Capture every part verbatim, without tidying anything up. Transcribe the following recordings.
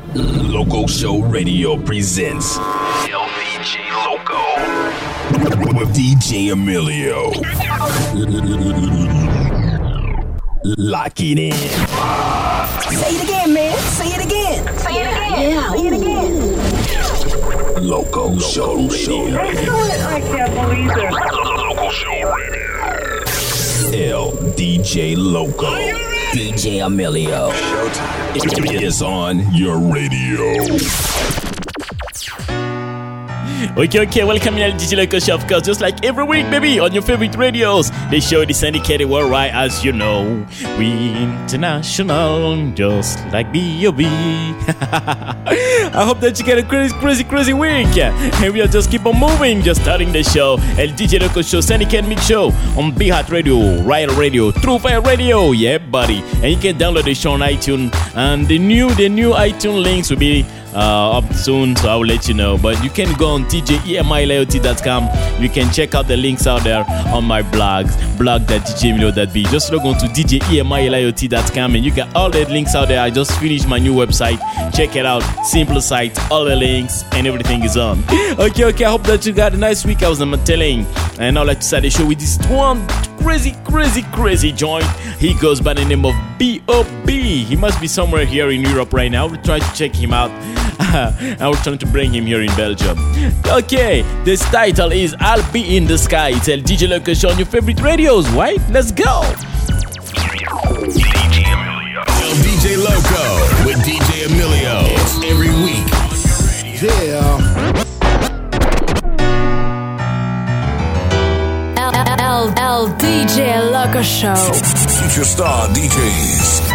Loco Show Radio presents L D J Loco with D J Emilio. Lock it in. Say it again, man. Say it again. Say it again. Yeah, say it again. Loco, Loco Show Radio. I can't believe it. Loco Show Radio. L D J Loco. D J Emilio. Showtime. It is on your radio. Okay, okay, welcome to the D J Loco Show, of course, just like every week, baby, on your favorite radios. The show is syndicated worldwide, as you know. We international, just like B O B I hope that you get a crazy, crazy, crazy week. And we'll just keep on moving, just starting the show. El D J Loco Show, syndicated mix show on Big Hot Radio, Riot Radio, True Fire Radio, yeah, buddy. And you can download the show on iTunes. And the new, the new iTunes links will be Uh, up soon, so I will let you know. But you can go on D J E M I L I O T dot com. You can check out the links out there on my blogs, blog dot d j emilio dot b. Just log on to D J E M I L I O T dot com and you got all the links out there. I just finished my new website. Check it out. Simple site, all the links and everything is on. Okay, okay. I hope that you got a nice week. I was um, telling, and I'd like to start the show with this one crazy, crazy, crazy joint. He goes by the name of B O B He must be somewhere here in Europe right now. We'll try to check him out. I was trying to bring him here in Belgium. Okay, this title is I'll Be in the Sky. It's El D J Loco Show on your favorite radios, right? Let's go. D J Emilio. El D J Loco with D J Emilio every week. Yeah. L, L D J Loco Show. Future Star D Js.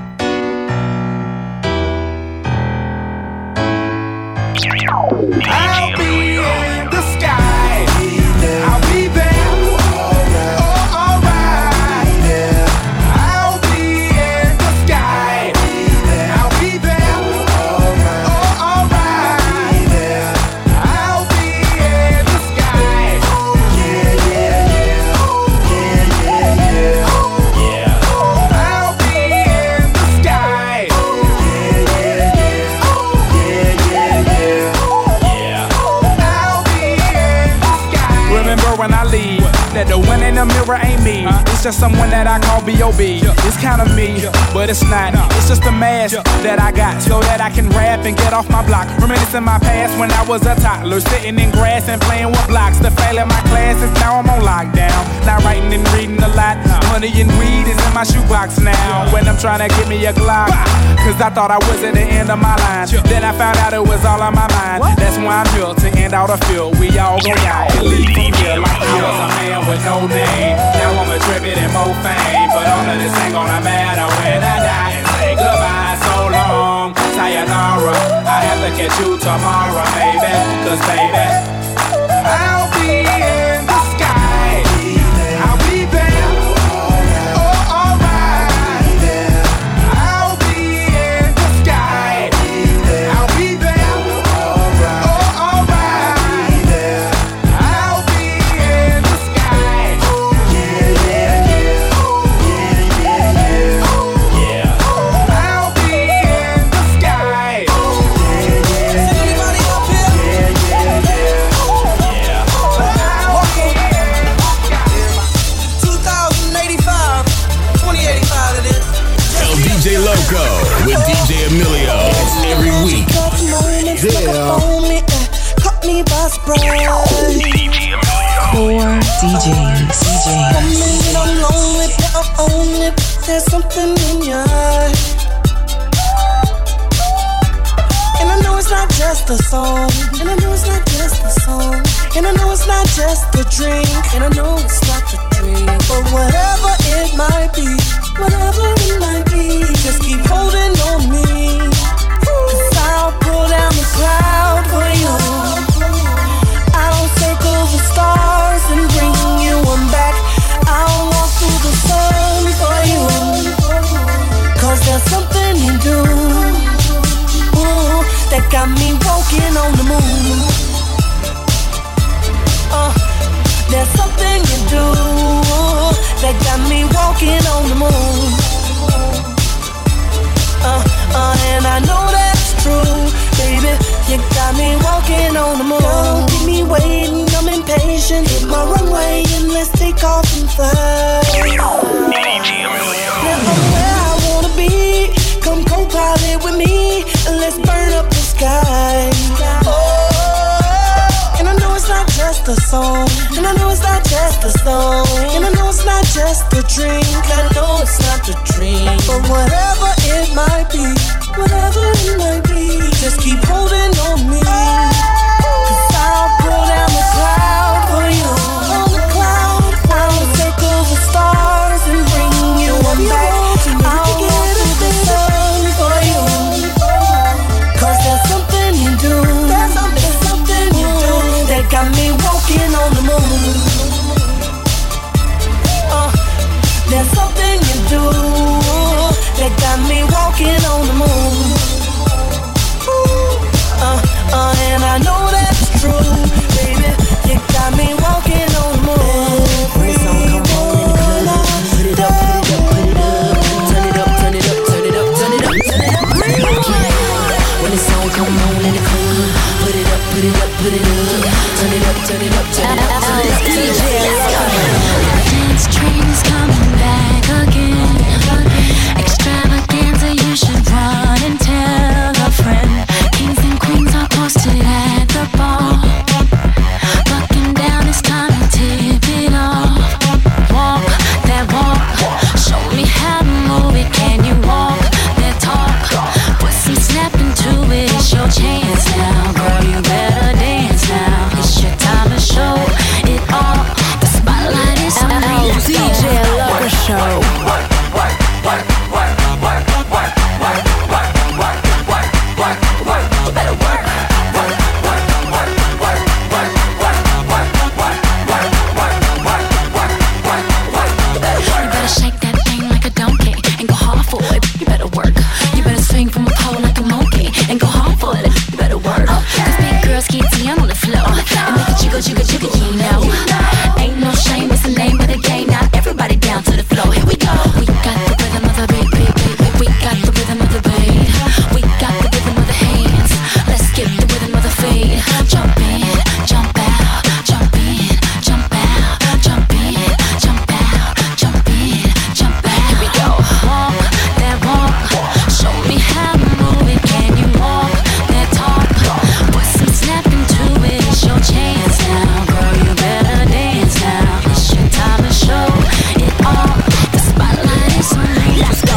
I'll be in the sky. I'll be there. Oh, alright. I'll be in the sky. I'll be there. Oh, alright. I'll be in the sky. Yeah, yeah, yeah. Yeah, yeah, yeah. I'll be in the sky. Yeah, yeah, yeah. Yeah, yeah, yeah. Remember when I leave, that the one in the mirror ain't me. It's just someone that I call B O B It's kind of me, but it's not. It's just a mask that I got so that I can rap and get off my block. Reminiscing my past when I was a toddler, sitting in grass and playing with blocks. The fail in my classes, now I'm on lockdown. Not writing and reading a lot. Money and weed is in my shoebox now. When I'm trying to get me a Glock, cause I thought I was at the end of my line. Then I found out it was all on my mind. That's why I'm here to end out a field. We all gon' die and leave from here like I was a man with no name. Now I'm a tribute and more fame, but all of this ain't gonna matter when I die and say goodbye. So long, sayonara. I have to catch you tomorrow, baby. Cause baby, I'll be in the sky. I'll be there. Oh, alright. I'll be in the sky. I'll be there. Oh, alright. I'll be in the sky. Yeah, yeah, yeah. Yeah, yeah, yeah. Yeah. I'll be in the sky. Yeah, yeah, yeah. Anybody up here? Yeah, yeah, yeah. Yeah. I'll be in the sky. twenty eighty-five, twenty eighty-five it is. El D J Loco with D J Emilio every week. Yeah. Caught me by surprise. Four D Js. D I Js. mean, I'm lonely, but I'm on it. There's something in your eyes. And I know it's not just a song. And I know it's not just a song. And I know it's not just a drink. And I know it's not a drink. But whatever it might be, whatever it might be, just keep holding on me. Cause I'll pull down the cloud for you. I'll circle the stars and bring you one back. I'll walk through the sun for you. Cause there's something you do, ooh, that got me walking on the moon. Uh, there's something you do that got me walking on the moon. Uh, uh, and I know that's true. But whatever it might be, whatever it might be, just keep holding on me. Cause I'll pull down the cloud for you. On the cloud, I'll take over stars and bring you one back. I'll walk to the sun for you. Cause there's something you do, there's something, something you do that got me walking on the moon. Uh, there's something you do that got me walking on the moon. Uh, uh, and I know that's true, baby. You got me walking on the moon. When the song come on in the club, put it up, put it up, put it up. Turn it up, turn it up, turn it up, turn it up, turn it up. Yeah. When the song come on in the club, put it up, put it up, put it up. Turn it up, turn it up, turn it up, turn it up. D J, the dance train is coming back again. Extravaganza, you should run and tell a friend. Kings and queens are posted at the bar. Bucking down, it's time to tip it off. Walk that walk, show me how to move it. Can you walk that talk? Put some snap into it, it's your chance now. Girl, you better dance now. It's your time to show it all. The spotlight is on you. D J Loco Show. Jigga, jigga, jigga, you know. Ain't no shame, it's the name of the game. Now everybody down to the floor. Here we go. We got the rhythm of the beat, beat, beat, beat. We got the rhythm of the beat. We got the rhythm of the hands. Let's get the rhythm of the feet. Jump in, jump out, jump in, jump out, jump in, jump out, jump in, jump out. Here we go. Walk that walk. Show me how to move it. Can you walk that talk? Put some snap into it. It's your chance now, girl, you better dance now. It's your time to show it all. The spotlight is on you. Let's go.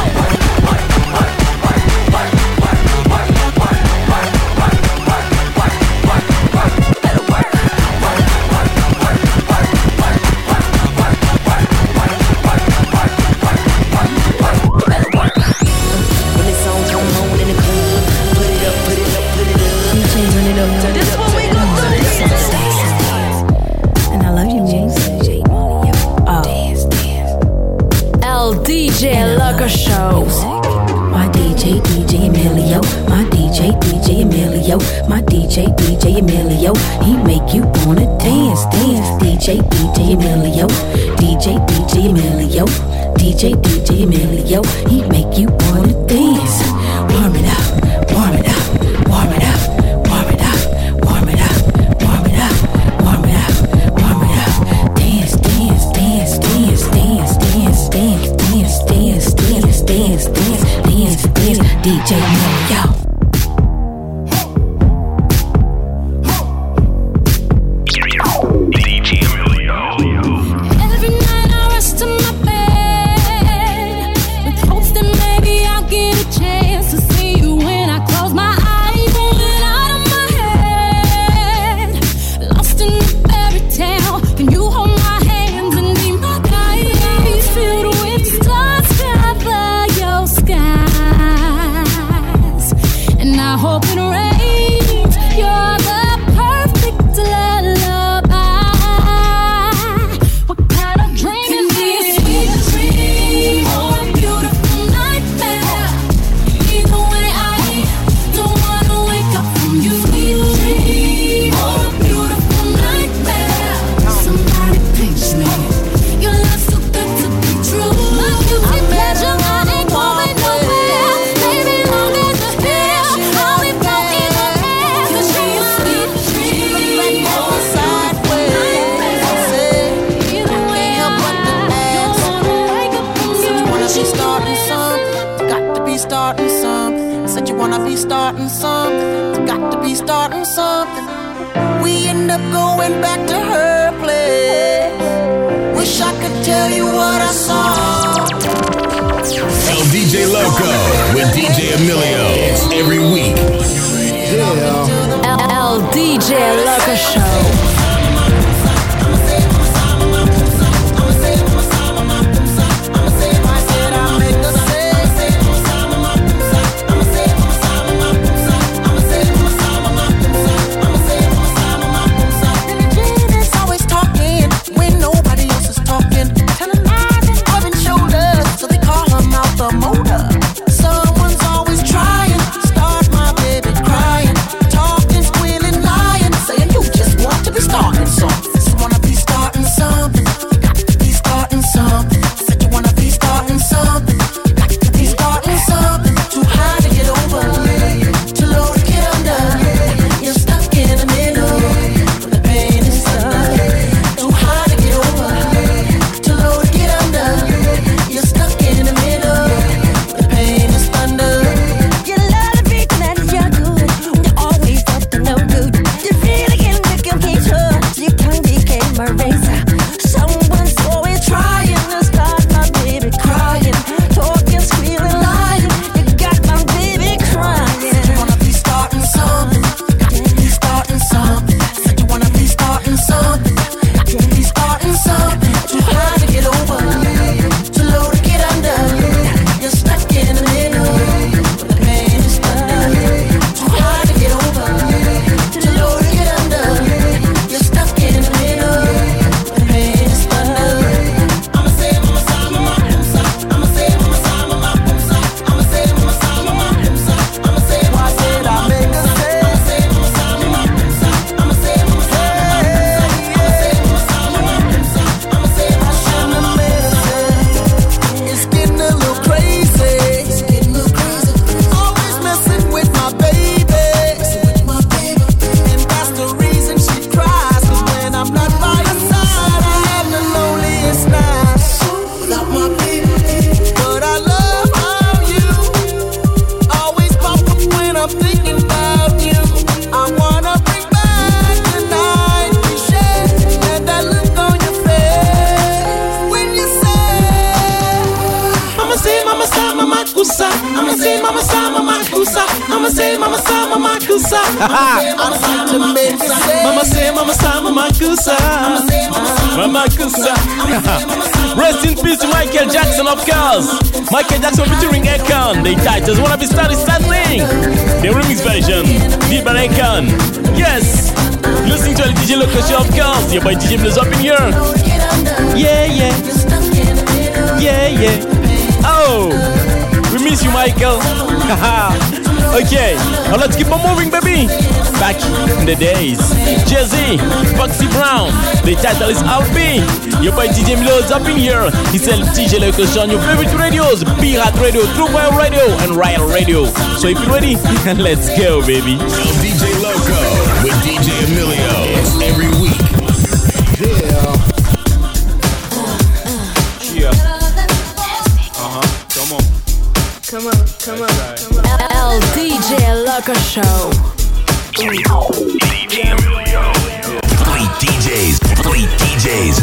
Better work. Better work. When the song come on in the club, put it up, put it up, put it up. D J, turn it up, turn it up, turn it up. And I love you, music. Oh. L D J Loco Show. My D J, D J Emilio. My D J, D J Emilio. My D J, D J Emilio. He make you wanna dance, dance. D J, D J Emilio. D J, D J Emilio. D J, D J Emilio. He make you wanna dance. Warm it up, warm it up, warm it up, warm it up, warm it up, warm it up, warm it up, warm it up. Dance, dance, dance, dance, dance, dance, dance, dance, dance, dance, dance, dance, dance, dance. D J Emilio. Every night I rest in my bed with hopes that maybe I'll get a chance to see you when I close my eyes. Moving out of my head, lost in the fairy tale. Can you hold my hands and be my guide? Filled with stars, cover your skies, and I hope it rains. You're the perfect lullaby. What kind of dream can is be this? A sweet dream or a beautiful nightmare. Either way, I don't wanna wake up from you. Sweet dream or a beautiful nightmare. Somebody pinch me. Your love's so good to be true. My guilty pleasure, I ain't going nowhere. Baby, long as you're here, I'll be floating on air. 'Cause you're a sweet dream or a sideways. Either way, I don't wanna wake up from you. Said you wanna be starting something, got to be starting something. Said you wanna be starting something, got to be starting something. We end up going back to her place. Wish I could tell you what I saw. L Loco with D J Emilio. It's every week. L, L D J Loco Show. Mama say, Mama say, Mama Kusa. Mama Kusa. Rest in peace to Michael Jackson, of course. Michael Jackson featuring Akon. The titles Wanna Be Started Standing. The remix version, did by Akon. Yes. Listening to the D J Loco Show, of course. Your boy D J Blues up in here. Yeah, yeah. Yeah, yeah. Oh, we miss you, Michael. Okay, now let's keep on moving, baby. Back in the days, Jay-Z, Foxy Brown. The title is I'll Be. Your boy D J Milo is up in here. He sells D J Loco Show on your favorite radios: Pirate Radio, True Wire Radio, and Riot Radio. So if you're ready, let's go, baby. El D J Loco with D J Emilio. It's every week. Yeah. Yeah. Uh-huh. Come on. Come on, come on, come on. L D J Loco Show. D J Emilio. Fleet D Js. Fleet D Js.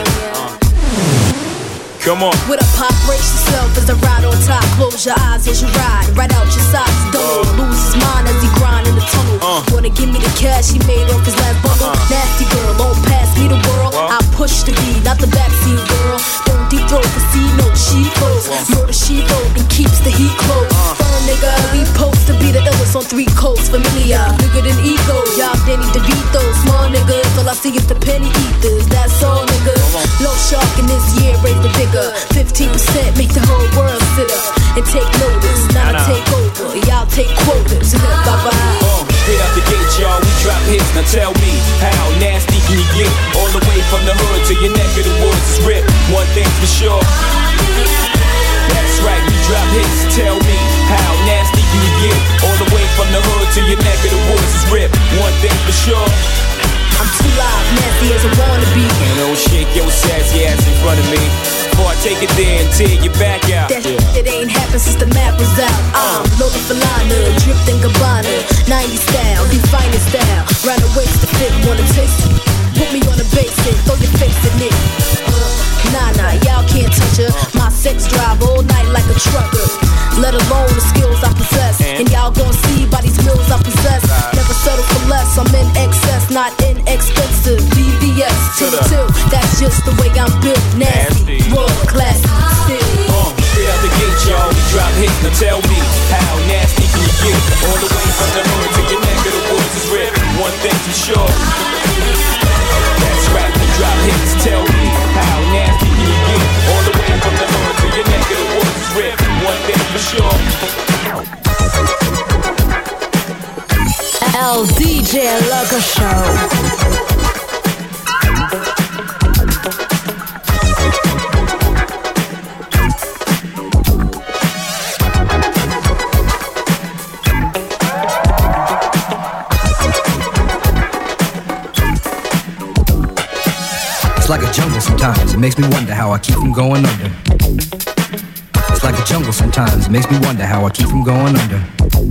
Come on. With a pop, brace yourself as I ride on top. Close your eyes as you ride. Right out your socks. Don't uh, lose his mind as he grind in the tunnel. Uh, Wanna give me the cash he made off his last bundle? Uh, Nasty girl, won't pass me the world. Uh, I push the beat, not the backseat girl. Don't deep throat for see no she close. Murder she wrote and keeps the heat close. Uh, Firm nigga, we post to be the illest on three coasts. Familiar, bigger than ego. Y'all Danny DeVito. Small niggas, all I see is the penny eaters. That's all nigga. Low shark in this year, raise the big. fifteen percent make the whole world sit up and take notice. Now I take over, y'all take quotas. Bye bye. Uh, straight out the gate, y'all, we drop hits. Now tell me, how nasty can you get? All the way from the hood to your neck of the woods is ripped. One thing's for sure. That's right, we drop hits. Tell me, how nasty can you get? All the way from the hood to your neck of the woods is ripped. One thing for sure. I'm too live, nasty as I wanna be. And don't shake your sassy ass in front of me. Before I take it there and tear your back out. That yeah. It ain't happened since the map was out. I'm Logan Falana, dripped in Gabbana. nineties style, the finest style. Round the waist to fit, wanna taste it. Put me on the basin, throw your face in it. Uh, nah, nah, y'all can't touch her. My sex drive all night like a trucker. not inexpensive. V V S two two, that's just the way I'm built. Nasty, world class, still. Uh, straight out the gate, y'all, we drop hits. Now tell me, how nasty can you get? All the way from the hood to your neck of the woods is ripped. One thing for sure. That's right, we drop hits. Tell me, how nasty can you get? All the way from the hood to your neck of the woods is ripped. One thing for sure. El D J Loco Show. It's like a jungle sometimes, it makes me wonder how I keep from going under. It's like a jungle sometimes, it makes me wonder how I keep from going under.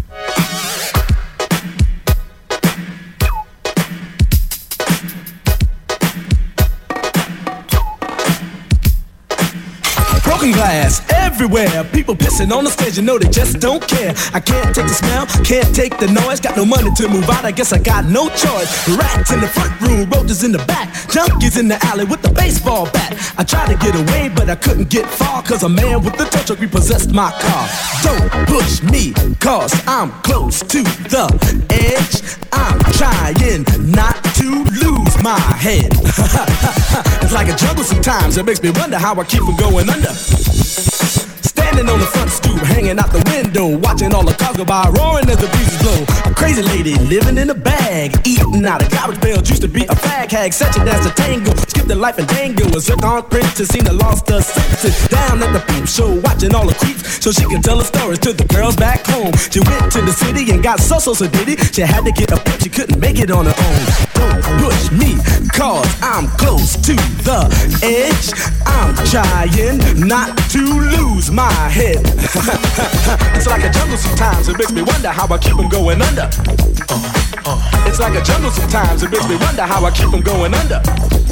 Broken glass everywhere, people pissing on the stage, you know they just don't care. I can't take the smell, can't take the noise, got no money to move out, I guess I got no choice. Rats in the front room, roaches in the back, junkies in the alley with the baseball bat. I tried to get away, but I couldn't get far, cause a man with the tow truck repossessed my car. Don't push me, cause I'm close to the edge. I'm trying not to lose my head. It's like a jungle sometimes, it makes me wonder how I keep from going under. Standing on the front stoop, hanging out the window, watching all the cars go by, roaring as the breezes blow. A crazy lady living in a bag, eating out of garbage bales, used to be a fag hag, such a dance to tango, skipped the life and dango, a zircon princess, seen her lost her senses. Down at the peep show, watching all the creeps, so she could tell her stories to the girls back home. She went to the city and got so so so diddy, she had to get a pimp, she couldn't make it on her own. Don't push me, cause I'm close to the edge. I'm trying not to lose my head. It's like a jungle sometimes, it makes me wonder how I keep them going under. Uh, uh. It's like a jungle sometimes, it makes me wonder how I keep them going under.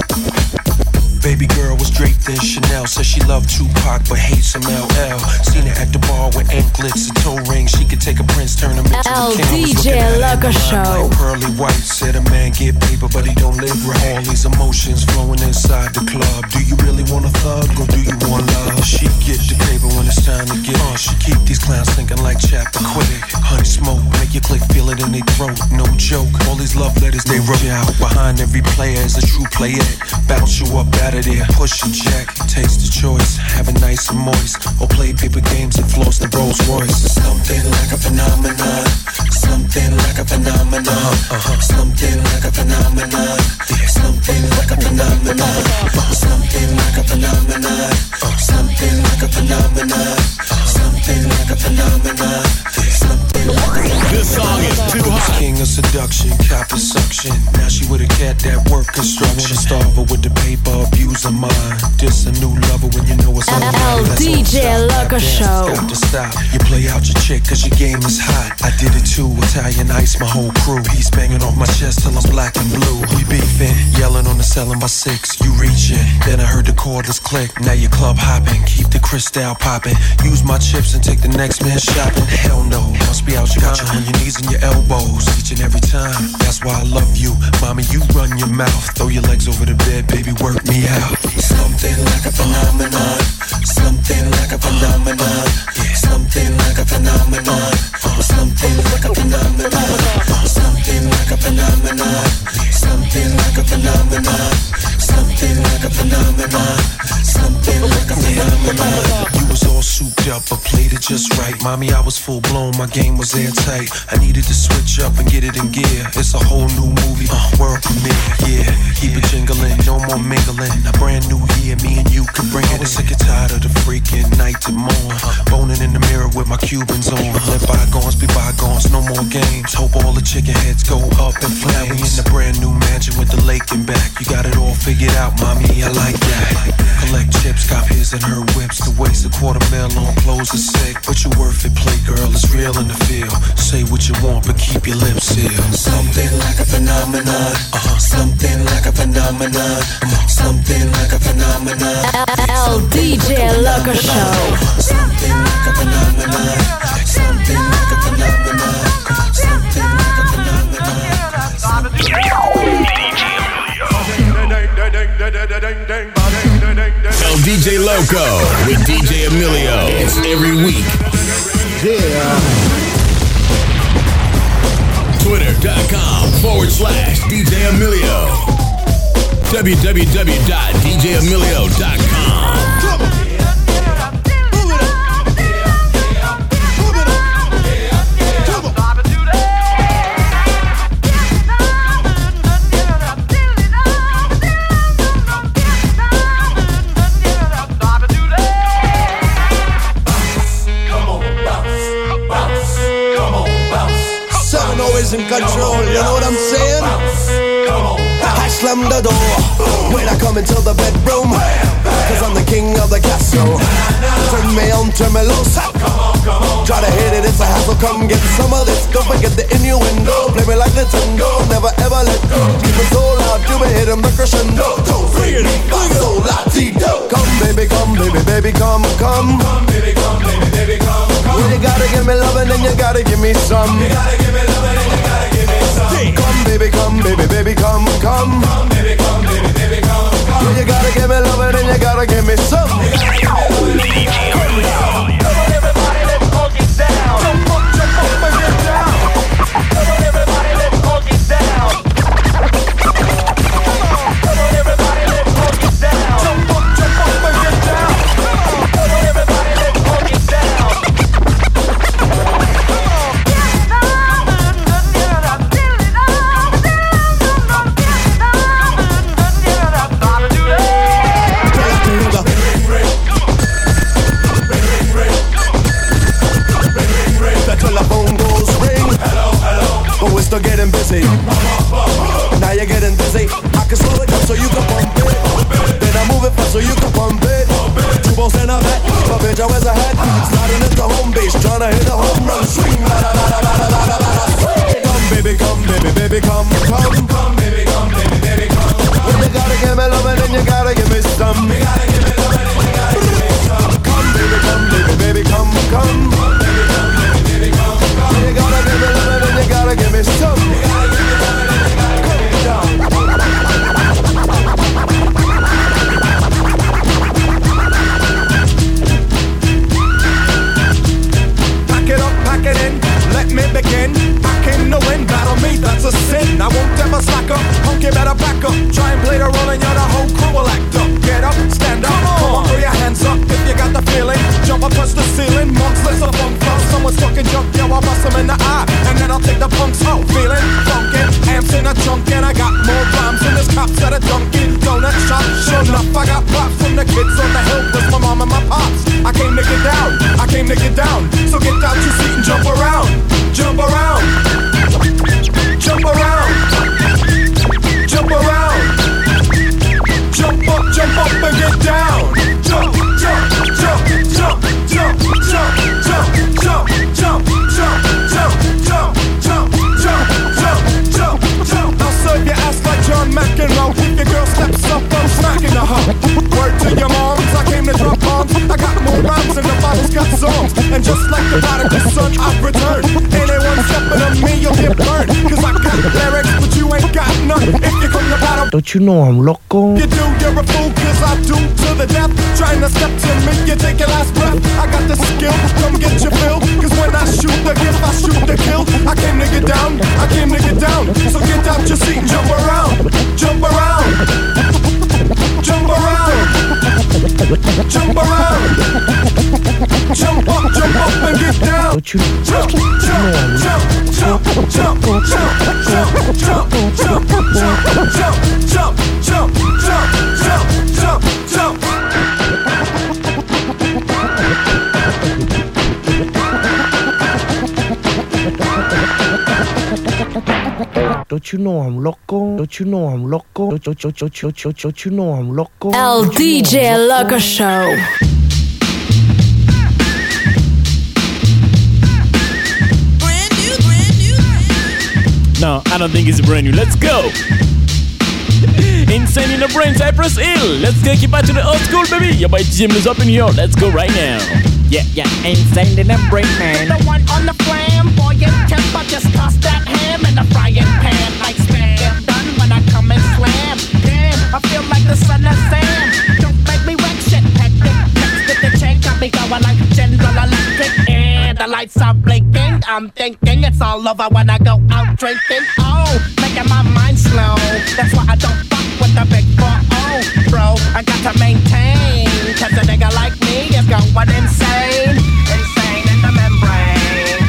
Baby girl was draped in Chanel, said she loved Tupac but hates some L L. Seen her at the bar with anklets and toe rings. She could take a prince, turn him into El a king. D J Loco Show. Like pearly white, said a man get paper but he don't live right. All these emotions flowing inside the club. Do you really want a thug or do you want love? She get the paper when it's time to get it. She keep these clowns thinking like Chappaquiddick. Honey smoke, make your click feel it in their throat. No joke, all these love letters they wrote out. Behind every player is a true playette. Bounce you up out of there, push and check. Taste the choice, have it nice and moist, or play paper games and floss the Rolls Royce. Something like a phenomenon, something like a phenomenon, uh-huh. Something like a phenomenon, yeah. Something like a phenomenon, something like a phenomenon, something like a phenomenon, something like a phenomenon, something like a phenomenon. This song is too hot. King of seduction, cop of suction. Now she with a cat that work construction. Starve her with the paper, abuse her mind. This a new lover when you know it's on. El D J Loco Show. Got to stop. You play out your chick cause your game is hot. I did it too, Italian ice, my whole crew. He's banging off my chest till I'm black and blue. We beefing, yelling on the cell in my six. You reaching, then I heard the cordless click. Now you club hopping, keep the crystal popping. Use my chips and take the next man shopping. Hell no, must be out your got you on your knees and your elbows each and every time. That's why I love you, mommy. You run your mouth, throw your legs over the bed, baby. Work me out. Something like a phenomenon, something like a phenomenon, something like a phenomenon, something like a phenomenon, something like a phenomenon, something like a phenomenon, something like a phenomenon, something like a phenomenon. You was all souped up, but played it just right, mommy. I was full blown, my game was airtight. I needed to switch up and get it in gear. It's a whole new movie, uh, world premiere. Yeah, keep it jingling, no more mingling. A brand new year, me and you can bring it. I was sick and tired of the freaking night to morn. Boning in the mirror with my Cubans on. Let bygones be bygones, no more games. Hope all the chicken heads go up in flames. We in the brand new mansion with the lake in back. You got it all figured out, mommy, I like that. Collect chips, cop his and her whips. To waste a quarter mil on clothes is sick, but you worth it, play girl, it's real in the field. Say what you want, but keep your lips sealed. Something like a phenomenon, uh-huh. Something like a phenomenon, something like a phenomenon. El D J Loco Show. Something like a phenomenon, something like a phenomenon, something like a phenomenon. D J Loco with D J Emilio. It's every week. Yeah. Twitter.com forward slash DJ Emilio. w w w dot d j emilio dot com. Come on. In control, you know what I'm saying? I slam the door when I come into the bedroom, cause I'm the king of the castle. Turn me on, turn me loose. Try to hit it, it's a hassle. Come get some of this. Don't forget the innuendo. Play me like the tango, never ever let go. Keep it so loud, you be hitting the crescendo. Bring it, bring it, so latino. Come baby, come baby, baby, come, come. Come baby, come baby, baby, come, come. Well, you gotta give me lovin' and you gotta give me some. You gotta give me lovin' and you gotta give me some. Come baby, come baby, baby, come, come. Come baby, come baby, baby, come, come. Well, you gotta give me lovin' and you gotta give me some. You gotta give me lovin' and you gotta give me some. Come on everybody, let's all get down. Jump up, jump up and get down. Come on everybody, let's all get down. Come on, come on everybody, let's all get down. Jump up, jump up and get down. Come on everybody, let's all get down. Still getting busy. Now you're getting dizzy. I can slow it down so you can pump it. Then I move it fast so you can pump it. Two balls and a bat. My bitch always a hat. Sliding into home base, trying to hit a home run. Swing, la la la la la la la la. Come baby, come baby, baby, come, come. Come baby, come baby, baby, come, come. Well, you gotta give me lovin' and you gotta give me some. You gotta give me lovin' and you gotta give me some. Come baby, come baby, baby, come, come. Come baby, come baby, baby, come, come. You gotta give me lovin' and you gotta give me some. You gotta give me lovin' and you gotta give me some. Pack it up, pack it in, let me begin. I came to win, battle me, that's a sin. I won't ever slack up, punk you better back up. Try and play the role and you're the whole crew will act up. Get up, stand up, come on, throw your hands up if you got the feeling. Jump up, touch the ceiling, monks, let's a funk flow. Someone's talking junk, yo, I'll bust them in the eye. And then I'll take the punks out, feeling funkin'. Amps in a trunk and I got more rhymes than this cops at a Dunkin' Donut shop. Sure enough, I got props from the kids on the hill with my mom and my pops. I came to get down, I came to get down. So get out your seat and jump around, jump around, jump around, jump around, jump up, jump up and get down. Jump, jump, jump, jump, jump, jump, jump, jump, jump, jump, jump, jump, jump, jump, jump, jump, jump. I'll serve your ass like John McEnroe. If your girl steps up, I'm smacking the hoe. Word to your moms, I came to drop bombs. I got more rhymes than the Bible's got songs. And just like the prodigal son, I've returned. Anyone stepping on me, you'll get burned. Cause I got lyrics, but you ain't got none. If you come to battle, don't you know I'm loco? You do, you're a fool, cause I do to the death. Trying to step to me, you take your last breath. I got the skill, come get your fill. Cause when I shoot the gift, I shoot the kill. I came to get down, I came to get down. So get out your seat and jump around, jump around, jump around, jump around, jump up, jump up and get down. Don't you jump, jump, jump, jump, jump, jump, jump, jump, jump, jump, jump, jump, jump, jump, jump, jump, jump. Don't you know I'm loco? Don't you know I'm loco? Don't, don't, don't, don't, don't, don't, don't you know I'm loco? El D J Loco Show. No, I don't think it's brand new. Let's go. Insane in the brain, Cypress Hill. Let's take it back to the old school, baby. Your boy Jim is up in here. Let's go right now. Yeah, yeah, insane in the brain, man. The one on the flamboyant temper, just toss that ham in the frying pan like spam. Done when I come and slam. Damn, I feel like the son of Sam. Don't make me wreck shit, I'm thinking it's all over when I go out drinking. Oh, making my mind slow. That's why I don't fuck with the big four oh, bro. I got to maintain, cause a nigga like me is going insane. Insane in the membrane.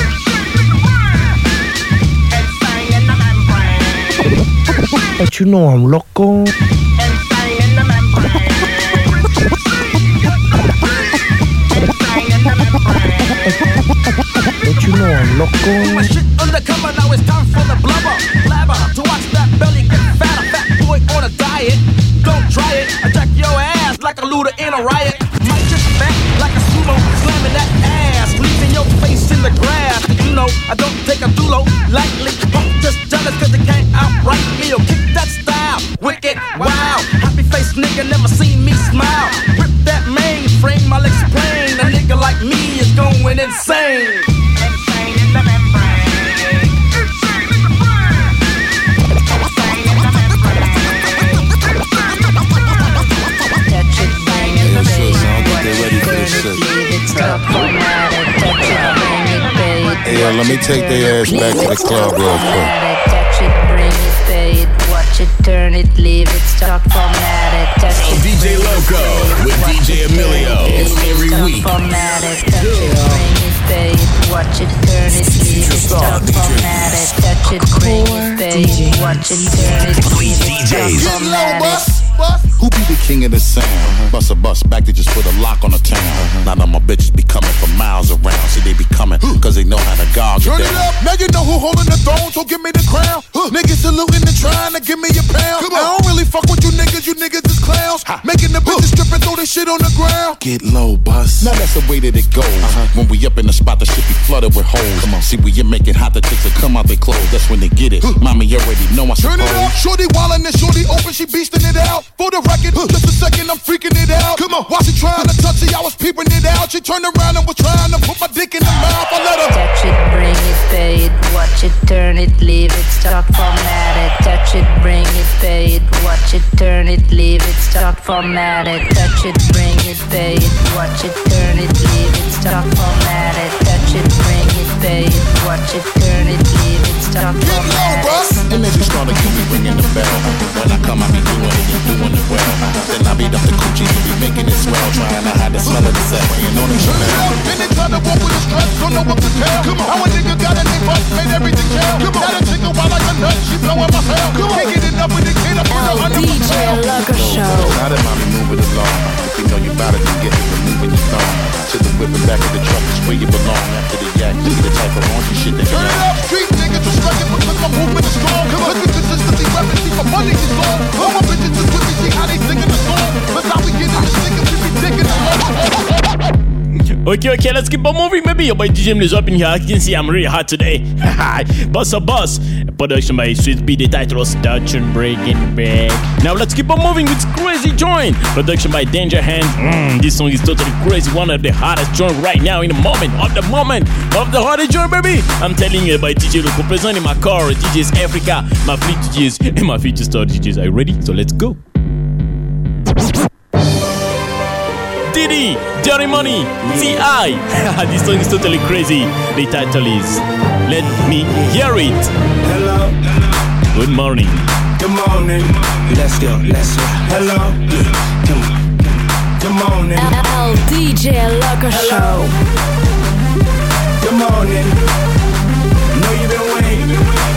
Insane in the membrane. But you know I'm loco. Insane in the membrane. Insane in the membrane. But you know I'm loco. Do my shit undercover, now it's time for the blubber. Blabber, to watch that belly get fatter. Fat boy on a diet, don't try it. Attack your ass like a looter in a riot. Might just fat like a sumo, slamming that ass, leaving your face in the grass. You know, I don't take a dulo lightly. I'm just jealous cause they can't outright me. Or kick that style, wicked, wow. Happy face nigga, never seen me smile. Rip that mainframe, I'll explain. A nigga like me is going insane. Insane in the membrane. Insane in the brain. Insane in the membrane. Touch it, bang it, babe. What you could leave it, stop formatted. Touch it, bring it, babe. Hey, yo, let me take their ass back to the club real quick. Touch it, bring it, babe. Watch it, turn it, leave it, stop formatted. Touch it, D J Loco with D J Emilio. It's every week. Formatted. Touch it, bring it, babe. Watch it, turn it, leave it, stop formatted. Touch it, bring it, babe. Watch it, turn it, leave it, stop formatted. Who be the king of the sound? Bust a bus back to just put a lock on the town. Now that my bitches be coming from miles around. See, they be coming, cause they know how to gog Turn it it down. up, now you know who holding the throne, so give me the crown. Huh. Niggas saluting and trying to give me a pound. I don't really fuck with you niggas, you niggas is clowns. Ha. Making the bitches strip and throw this shit on the ground. Get low, bus. Now that's the way that it goes. Uh-huh. When we up in the spot, the shit be flooded with holes. Come on, see, when you make it hot, the chicks will come out they clothes. That's when they get it. Huh. Mommy, you already know I suppose. Turn it up, shorty wildin' and shorty open, she beastin' it out. For the record, huh. Just a second, I'm freaking it out. Come on, while she trying to touch it, I was peeping it out. She turned around and was trying to put my dick in the mouth. I let her touch it, bring it, pay it. Watch it, turn it, leave it, stop formatted. Touch it, bring it, pay it. Watch it, turn it, leave it, stop formatted. Touch it, bring it, pay it. Watch it, turn it, leave it, stop formatted. Touch it, bring it, pay it. Watch it, turn it, leave it, stop formatted. And then she started keep me ringing the bell. When I come, I be doing it and doing it well. Then I beat up the coochie and be making it swell. Trying to hide the smell of the set. You know the turn it up, and they try to walk with a stress. Don't know what to tell. Come on, how a nigga got a name, but made everything count. Come on, got a chick wild like a nut. She blowing my hell. Come on, can't get enough with the kid. I'm on the D J Loco Show. Now that mommy move it along. If you know you bout it, then get it, removing your thumb. To the whip and back of the truck is where you belong. After the yak, you the type of raunchy shit that you turn it up, street niggas are striking because my movement is strong. Come on, consistently rapping, see my money is long. All my bitches is with me, see how they singing the song. That's how we get in the stick and we be digging the long. Okay, okay, let's keep on moving, baby. Your boy D J Emilio up in here. You can see I'm really hot today. Boss a boss. Production by Sweet Beat. The title was Touch and Breaking Back. Now let's keep on moving with Crazy Joint. Production by Danger Hands. Mm, this song is totally crazy. One of the hottest joint right now in the moment. Of the moment. Of the hottest joint, baby. I'm telling you by D J Loco. Present in my car. D Js Africa. My fleet D Js. And my feature star D Js. Are you ready? So let's go. Diddy, Dirty Money, T I This song is totally crazy. The title is Let Me Hear It. Hello. Good morning. Good morning. Let's go, let's go. Hello. Come on. Good morning. L D J Loco Show. Good morning. Know you've been waiting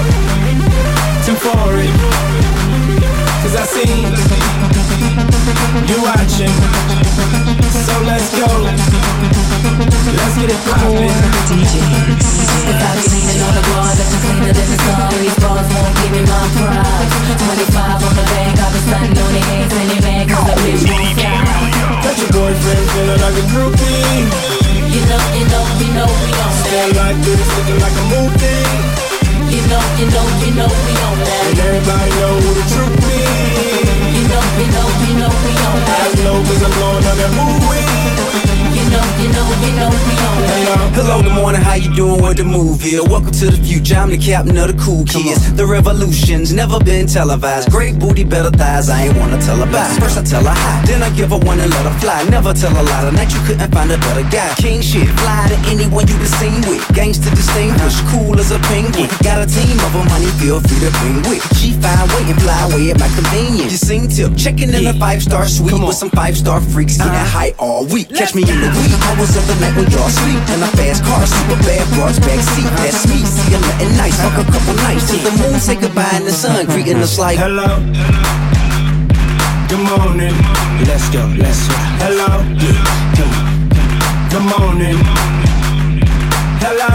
for it. Cause I seen you watching. So let's go. Let's get it poppin'. D Js. If I be leaning on the bar, that's cleaner than the sun. These bars won't give me my pride. twenty-five on the bank, I've been stunting on the hands and they mad cause the bitch won't fly. Got your boyfriend feeling like a groupie. You know, you know, you know we on that. Stand like this, looking like a movie. You know, you know, you know we on that. And everybody know who the truth is. You know, you know, you know we on that. I know cause I'm blowing on that movie. You know, know, you know, you know we on that. Hello, good morning, how you doing? What the move is? Welcome to the future, I'm the captain of the cool kids. The revolution's never been televised. Great booty, better thighs, I ain't wanna tell her bye. First I tell her hi, then I give her one and let her fly. Never tell a lie, tonight you couldn't find a better guy. King shit, fly to anyone you been seen with. Gangsta distinguished, cool as a penguin. Got a team of them, honey, feel free to bring with. She fine, wait and fly away at my convenience. You sing tip, checking in a five-star suite with some five-star freaks, getting high all week. Catch me in the wee hours of the night when y'all sleep. In a fast car, super bad broads backseat. That's me, see I'm letting nice, fuck a couple nights till the moon say goodbye and the sun greeting us like hello. Good morning. Let's go, let's go. Hello. Good morning. Hello.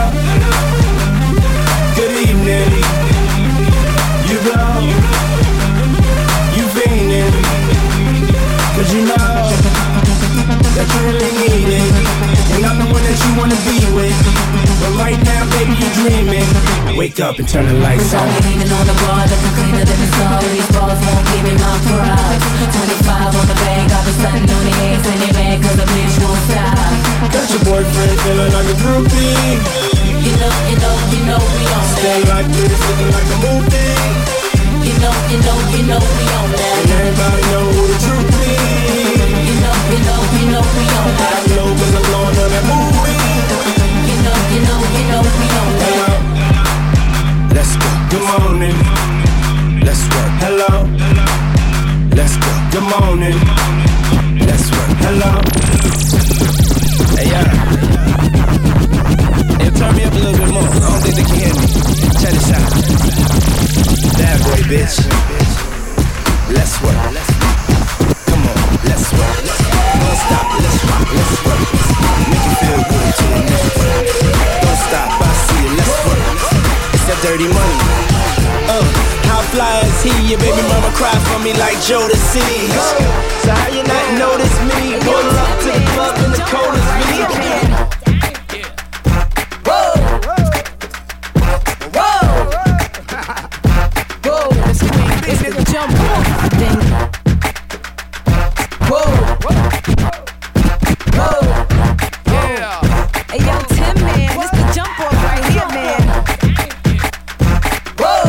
Good evening. You blow. You fiending. Cause you know that you really need it. And I'm the one that you wanna be with. But right now, baby, you dreaming. Wake up and turn the lights on. I'm leaning on the bar, looking cleaner than the sun. These balls won't give me my pride. twenty-five on the bank, got the sun on the eggs and they mad cause the bitch won't stop. Got your boyfriend feeling like a groupie. You know, you know, you know we on that. Stay like this, looking like a movie. You know, you know, you know we on that. And everybody know who the truth is. You know, you know, you know we on that. I know cause I'm blowing on that movie. You know, you know, you know we on that. Let's go. Good morning. Let's work. Hello. Let's go. Good morning. Let's work. Hello. Hey, yeah. Hey, turn me up a little bit more. I don't think they can hear me. Check this out. That boy, bitch. Let's work. Come on. Let's work. Don't stop. Let's rock. Let's work. Make you feel good to the next work. Don't stop. I see it. Let's work. It's that dirty money. Uh, how fly is he? Your baby mama cry for me like Jodeci. So how you not notice me? Pull up to the club in the coldest V. Whoa, whoa, whoa. It's the jump off thing. Whoa, whoa, yeah. Hey yo, Tim, man, it's the jump off right here, man. Whoa,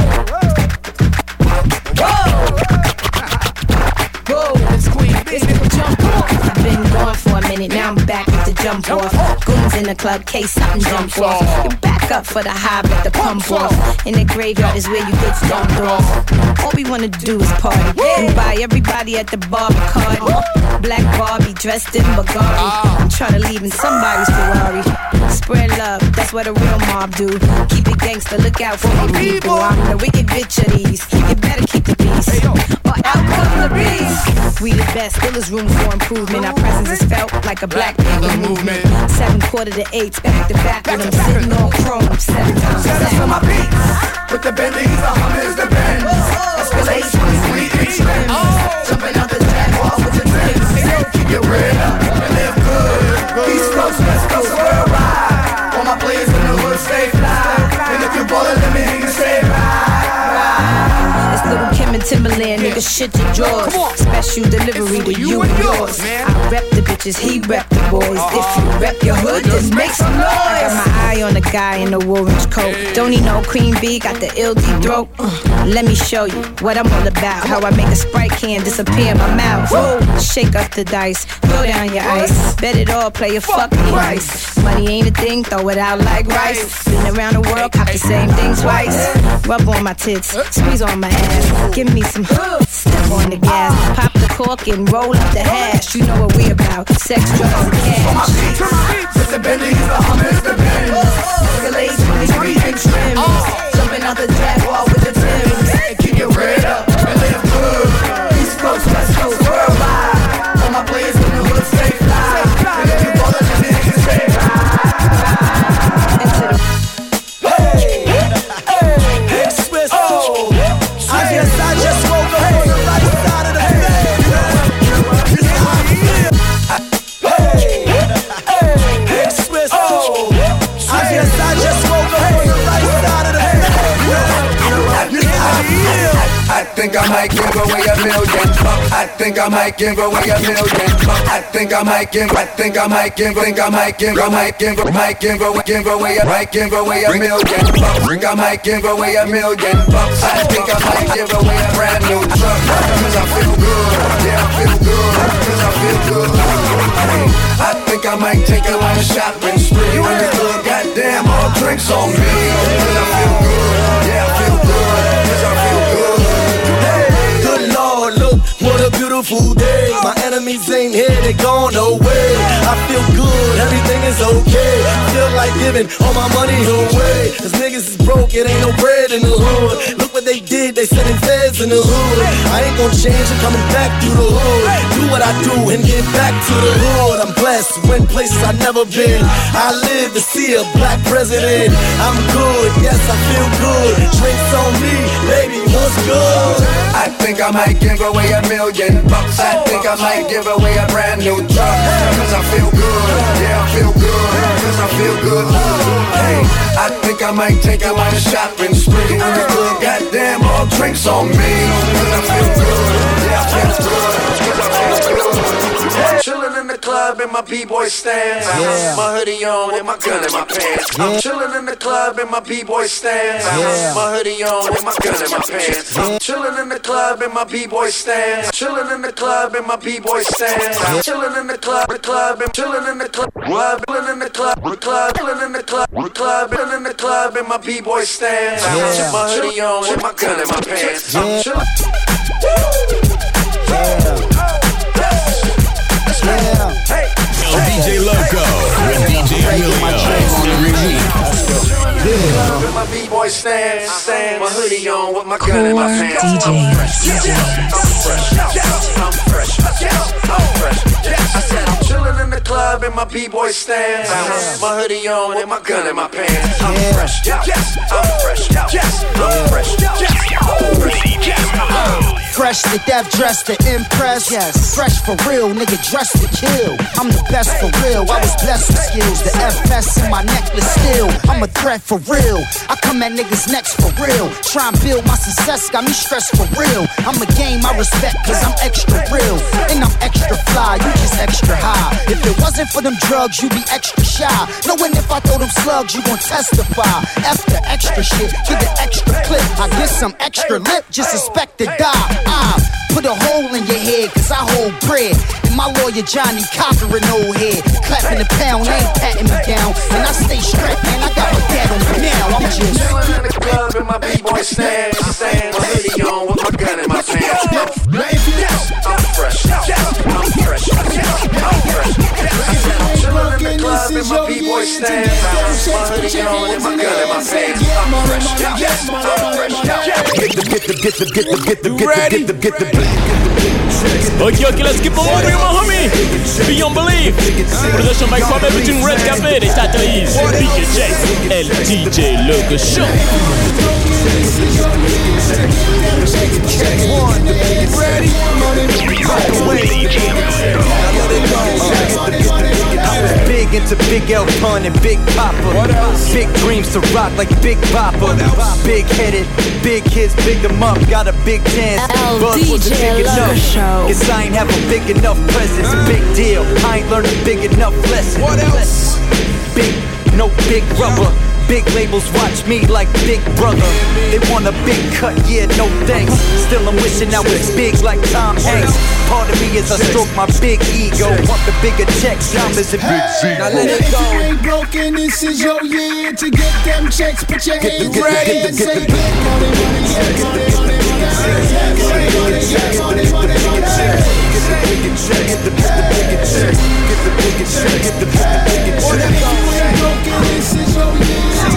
whoa, whoa. It's the jump off. I've been gone for a minute, now I'm back with the jump off. Goons in the club, case something jump off. You back up for the high, but the pump off. In the graveyard is where you get dumped off. All we wanna do is party and buy everybody at the bar a card. Black Barbie dressed in Bulgari. I'm trying to leave in somebody's Ferrari. Spread love, that's what a real mob do. Keep it gangster, look out for your people. I'm the wicked bitch of these. You better keep the peace, or out come the beast. We the best, still is room for improvement. Our presence is felt like a black nigga movement. Seven quarter to eight, back to back with them sitting on chrome seven times. That's on my beats. With the Bentleys, the Hummers, the Benz. Escalade, twenty-three inch rims. Jumping out the Jaguar with the Timbs. Keep your red up and live good. East Coast, West Coast, worldwide. All my players in the hood stay fly. And if you ballin', let me hear you say ride. It's Little Kim and Timberland, nigga, shit your jaws. Special delivery to you and yours. I rep the bitches, he rep the boys. If you rep your hood, then make some noise. I got my eye on the guy in the orange coat. Don't need no queen bee, got the ill deep throat. Uh, let me show you what I'm all about. How I make a Sprite can disappear in my mouth. Whoa. Shake up the dice, throw down your ice. Bet it all, play a fucking price. Money ain't a thing, throw it out like rice. Been around the world, cop the same thing twice. Rub on my tits, squeeze on my ass. Give me some, step on the gas. Pop the cork and roll up the hash. You know what we about, sex, drugs, and cash. With the Bentleys, the Hummers, the Benz. Escalade, twenty-three inch rims. Jumping out the Jaguar with the Timbs. Keep your red up and live good. East Coast, West Coast, worldwide. All my players in the hood stay fly. And if you ballin', let me hear you say ride. Hey, hey, Swiss. Oh, I guess I just woke up on the right side of the bed. This is how I feel. Hey, hey, hey, Swiss. Oh, I guess I just woke up on the right side of the bed. I think I might give away a million bucks. I think I might give away a million bucks. I think I might give. I think I might give. Think I might give. I might give. Might give away. Give away. Might give away a million bucks. Think I might give away a million bucks. I think I might give away a brand new truck. Cause I feel good. Yeah, I feel good. Cause I feel good. Hey, I think I might take a little shopping spree. You in the club, goddamn, all drinks on me. Cause I feel good. Yeah, I feel good. Cause I feel good. Hey, good Lord, look, what a beautiful day. My enemies ain't here, they gone away. I feel good, everything is okay. Feel like giving all my money away. Cause niggas is broke, it ain't no bread in the hood. Look what they did, they sending feds in the hood. I ain't gon' change, I'm coming back through the hood. Do what I do and get back to the hood. I'm blessed, went places I've never been. I live to see a black president. I'm good, yes, I feel good. Drinks on me, baby, what's good? I think I might give away a million bucks. I think I might give away a brand new truck. Cause I feel good, yeah, I feel good. Cause I feel good. Hey, I think I might take a little shopping spree. In the club, goddamn, all drinks on me. Cause I feel good, yeah, I feel good. Cause I feel good. I'm chillin' in the club in my b-boy stance. Yeah. My hoodie on and my gun in my pants. Yeah. I'm chillin' in the club in my b-boy stance. Yeah. My hoodie on and my gun in my pants. I'm chillin' in the club in my b-boy stance. Chillin' in the club in my b-boy stance. I'm chillin' in the club, the club, and chillin' in the club, club, chillin' in the club, the club, chillin' in the club, the club, chillin' in the club in my b-boy stance. Yeah. My hoodie on and my gun in my pants. I'm Yeah. chillin'. Yeah. Hey. El D J Loco with D J Emilio every week. Yeah. With my b-boy stand, stand, my hoodie on with my gun in my pants. I'm fresh, I'm fresh, I'm fresh, I'm fresh. I said I'm chillin' in the club in my b-boy stand, my hoodie on and my gun in my pants. I'm fresh, I'm fresh, I'm fresh, I'm fresh. Fresh to death, dressed to impress. Yes. Fresh for real, nigga, dressed to kill. I'm the best for real. I was blessed with skills. The F S in my necklace still. I'm a threat for real. I come at niggas next for real. Try and build my success, got me stressed for real. I'm a game I respect, cause I'm extra real. And I'm extra fly, you just extra high. If it wasn't for them drugs, you'd be extra shy. Knowing if I throw them slugs, you gon' testify. F the extra shit, get the extra clip. I get some extra lip, just expect to die. I put a hole in your head, cause I hold bread. And my lawyer Johnny Cochran old head. Clapping the pound, ain't patting me down. And I stay strapped, man, I got my dad on me now. I'm just chillin' in the club in my b-boy stand, stand, my hoodie on with my gun in my pants. I'm fresh, I'm fresh, I'm fresh. I'm chillin' in the club in my b-boy stand, my hoodie on and my gun in my pants. I'm fresh, I'm fresh. Get the, get the, get the, get the, get the, get the, get the, get the. Okay, okay, let's keep on moving, my homie. Beyond Belief. Production by Kwame between Red Cafe et Tataïs. D J El D J Loco Show. I was big into Big L Pun and Big Papa. Big dreams to rock like Big Papa. Big headed, big kids, big them up. Got a big chance. Buzz wasn't big enough. Guess I ain't have a big enough presence. Big deal. I ain't learned a big enough lesson. What else? Big, no big rubber. Big labels watch me like Big Brother. They want a big cut, yeah, no thanks. Still I'm wishing I was big like Tom Hanks. Part of me is I stroke my big ego. Want the bigger checks, time is a big Z. Now let it go. If you ain't broken, this is your year to get them checks. Put your hands ready and say, get money, money, get money, money, money, get money, money, money, get the bigger check, get the bigger check, get the bigger check, get the bigger check. If you ain't broken, this is your year.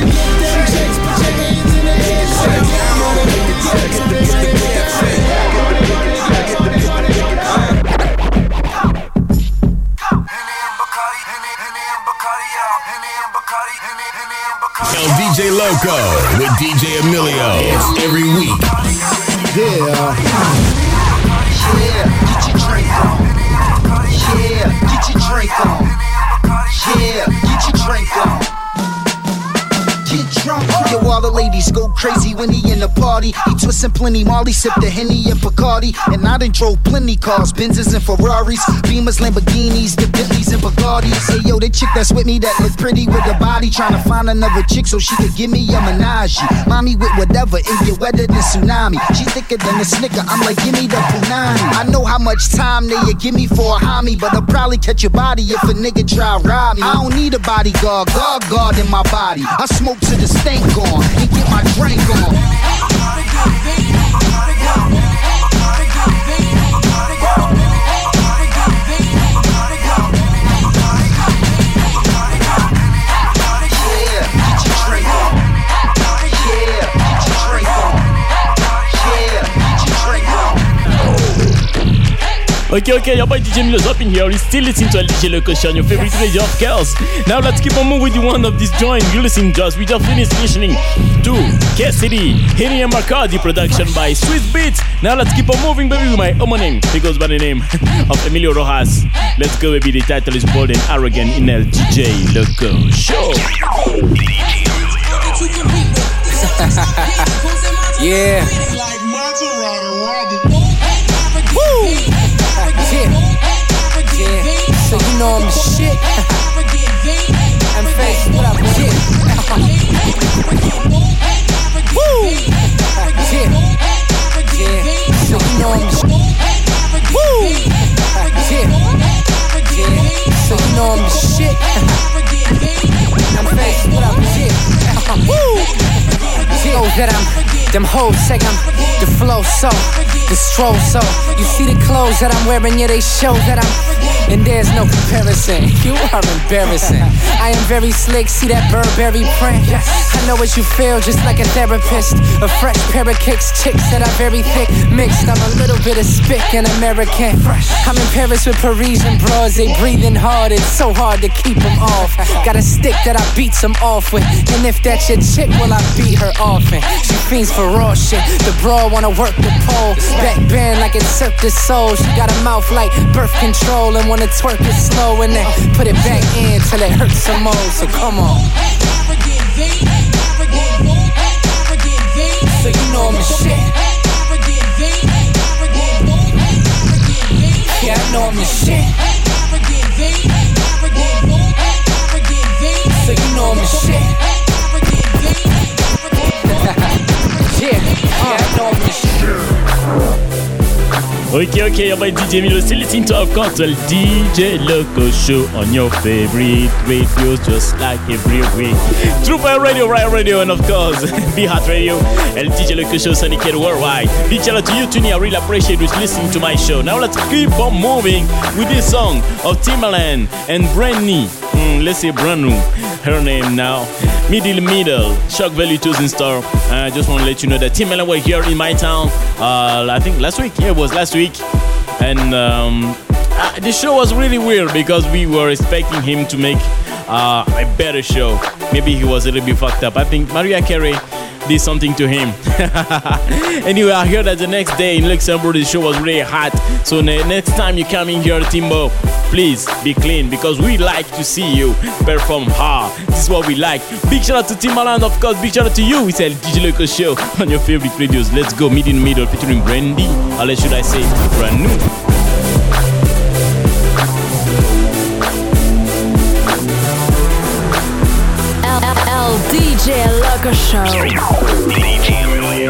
El D J Loco with D J Emilio. It's every week. Yeah. Yeah, get your drink on. Yeah, get your drink on. Yeah, get your drink on. Get drunk, your all the ladies go crazy when he in the party. He twistin' plenty Molly, sip the Henny and Bacardi. And I done drove plenty cars, Benzes and Ferraris, Beamers, Lamborghinis, the Bentleys and Bugattis. Hey yo, the chick that's with me that look pretty with the body, tryna find another chick so she could give me a menage. Mommy with whatever, it get wetter than tsunami. She thicker than a snicker, I'm like, give me the punani. I know how much time they give me for a homie, but I'll probably catch your body if a nigga try rob me. I don't need a bodyguard, guard guard in my body. I smoke to the stank gone and get my drink on. Okay, okay, your boy D J Milo's up in here. You're still listening to a D J Loco Show on your favorite radio, of course. Now let's keep on moving with you one of this joint. You listen just, we just finished listening to Cassidy, Henny and McCarthy production by Swiss Beats. Now let's keep on moving, baby, with my homonyme. He goes by the name of Emilio Rojas. Let's go, baby. The title is Bold and Arrogant in El D J Loco Show. Yeah. Woo! Yeah. Yeah. So you know I'm the shit. I'm faced what up, shit. Woo! Yeah. Yeah. So you know I'm the shit. Woo! Yeah. Yeah. So you know I'm the shit. I'm faced what up, shit. Woo! Yeah. Oh, that I'm, them hoes say I'm the flow so, the stroll so. You see the clothes that I'm wearing, yeah, they show that I'm, and there's no comparison. You are embarrassing. I am very slick, see that Burberry print. I know what you feel, just like a therapist. A fresh pair of kicks, chicks that are very thick, mixed. I'm a little bit of spick and American. I'm in Paris with Parisian bras, they breathing hard, it's so hard to keep them off. Got a stick that I beat them off with, and if that's your chick, well, I beat her often. She fiends for raw shit, the bra wanna work the pole. Back bend like it's Cirque du Soleil. She got a mouth like birth control and wanna twerk it slow and then put it back in till it hurts some more. So come on. So you know I'm the shit. Yeah, I know I'm the shit. So you know I'm the shit. Yeah, yeah, I know I'm the shit. Okay, okay, your boy D J Milo still listening to, of course, the D J Loco Show on your favorite radios, just like every week. True Fire Radio, Riot Radio, and of course, Be Hot Radio, El D J Loco Show, syndicated worldwide. Big shout out to you, Tuni. I really appreciate you listening to my show. Now let's keep on moving with this song of Timbaland and Brandy. Mm, let's say brand new. Her name now, Middle Middle. Shock Value two's in store. I just want to let you know that Timbaland were here in my town. Uh, I think last week. Yeah, it was last week. And um, uh, the show was really weird because we were expecting him to make uh, a better show. Maybe he was a little bit fucked up. I think Mariah Carey did something to him. Anyway, I heard that the next day in Luxembourg the show was really hot. So the next time you come in here, Timbo, please be clean because we like to see you perform hard. This is what we like. Big shout out to Timbaland, of course. Big shout out to you. It's a D J Loco Show on your favorite radios. Let's go. Mid in the Middle featuring Brandy, or should I say brand new. D J Loco Show. D J Emilio.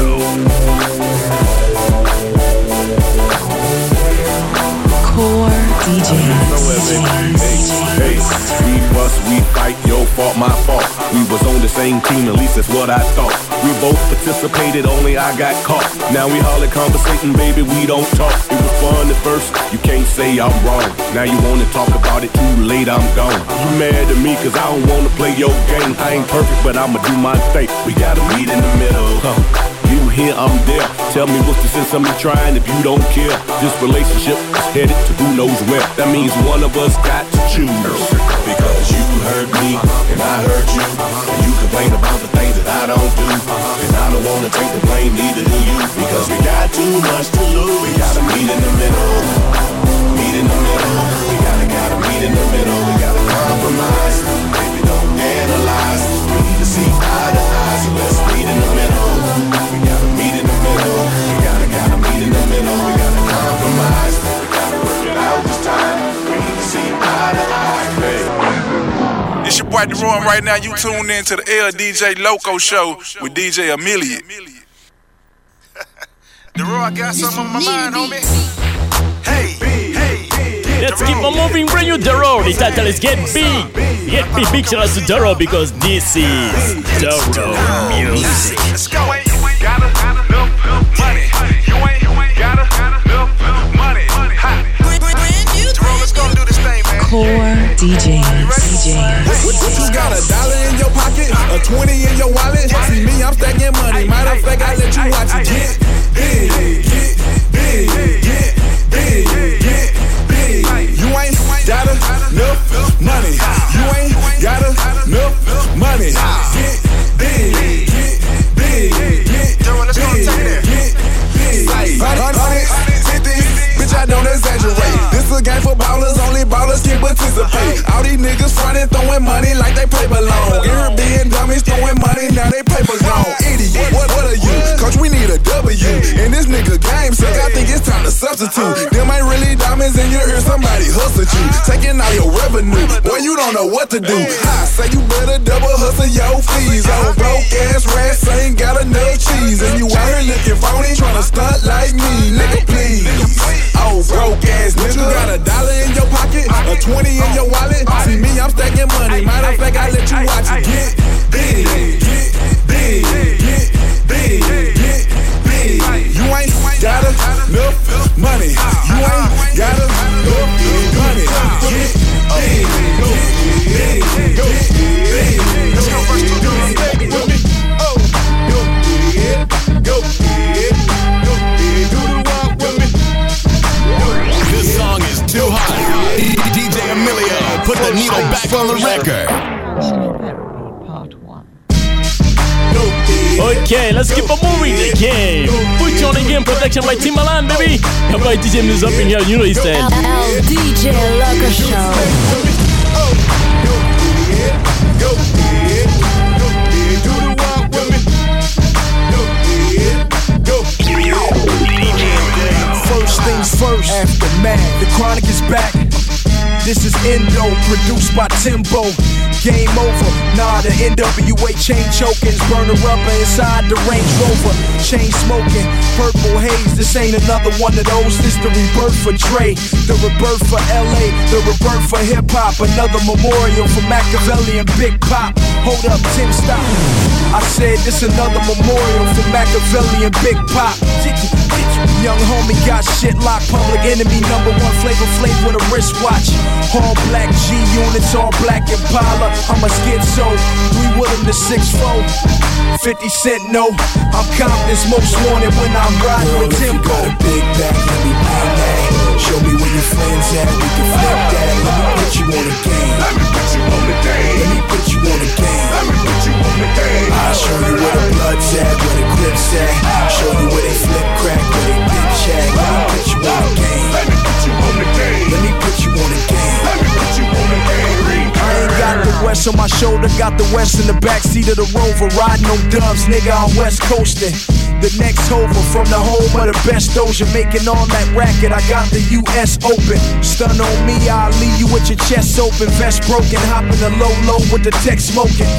Core D Js. Hey, hey, we bust, we fight, your fault, my fault. We was on the same team, at least that's what I thought. We both participated, only I got caught. Now we hardly conversating, baby, we don't talk. It was fun at first, you can't say I'm wrong. Now you wanna talk about it, too late, I'm gone. You mad at me cause I don't wanna play your game. I ain't perfect, but I'ma do my thing. We gotta meet in the middle, huh? You here, I'm there. Tell me what's the sense of me trying if you don't care. This relationship is headed to who knows where. That means one of us got to choose. Because you hurt me, and I hurt you. And you complain about the things that I don't do. And I don't wanna take the blame, neither do you. Because we got too much to lose. We gotta meet in the middle. Meet in the middle. We gotta, gotta meet in the middle. We gotta compromise. Baby, don't analyze. We need to see eye to eye. White the Room right now. You tune in to the L D J Loco Show with D J Amelia. The Roy, I got something on my mind, homie. Hey, hey, hey. Let's keep on moving, bring you Doro. The title is Get Big. Get Big, big shout out to Doro because this is Doro music. Let's go. You ain't got enough money. You ain't got enough money. Jerome, let's go do this thing, man. Core D Js. D Js. What you got, a dollar in your pocket, a twenty in your wallet? See me, I'm stacking money. Matter of fact, I let you watch it. Get big, get big, get big, get big. You ain't got enough money. You ain't got enough money. Get big, get big, get big, get big. Hundreds, fifties, bitch, I don't exaggerate. This a game for ballers, only ballers can participate. All these niggas frontin', throwing money like they paper long. Here being dummies, throwing money, now they paper gone. Idiot, what, what are you? Coach, we need a W. And this nigga game suck, I think it's time to substitute. Them ain't really diamonds in your ear, somebody hustled you. Taking all your revenue, boy, you don't know what to do. I say you better double hustle your fees. Oh, broke ass rats ain't got enough cheese. And you out here looking phony, tryna stunt like me, nigga, please. Oh, broke ass nigga. You got a dollar in your pocket, a twenty in your wallet. See me, I'm stacking money. Matter of fact, I let you watch it. Get big, get big, get big, get big. You ain't got enough money. You ain't got enough money. Get big, get big, get big. Let's go first to do it with me. Oh, go big, go big, go big. Do the walk with me. This song is too hot. D J Emilio, put the needle back on the record. Okay, let's keep on moving the game. Put you on the game, protection by Timbaland, baby. How about D J Mills up in here? You know his style. L D J Loco Show. Go big, go big, do the walk with me. Go big, go big. First things first, aftermath. The Chronic is back. This is Endo, produced by Timbo. Game over, nah, the N W A chain choking, burner rubber inside the Range Rover. Chain smoking, purple haze, this ain't another one of those. This the rebirth for Dre, the rebirth for L A, the rebirth for hip hop. Another memorial for Machiavelli and Big Pop. Hold up, Tim, stop. I said this another memorial for Machiavelli and Big Pop. Young homie got shit locked, public enemy number one, Flavor Flav with a wristwatch. All black G units, all black Impala. I'm a schizo, three Willem to six four. fifty cent no, I'm confident most wanted when I'm riding with Timbo. Got a big back, let me bang that. Show me where your friends at, we can flip that. Let me put you on the game. Let me put you on the game. Let me put you on the game. Let me put you on the game. I'll show you where the blood's at, where the grip's at. Show you where they flip crack, where they bitch at. Let me put you on the game. Let me put you on the game. Let me put you on the game. Let me put you on the game. I ain't got the West on my shoulder, got the West in the backseat of the Rover. Riding on dubs, nigga, I'm West coasting. The next hover from the home of the best Doja. Making all that racket, I got the U S open. Stun on me, I'll leave you with your chest open. Vest broken, hopping the low low with the tech smoking.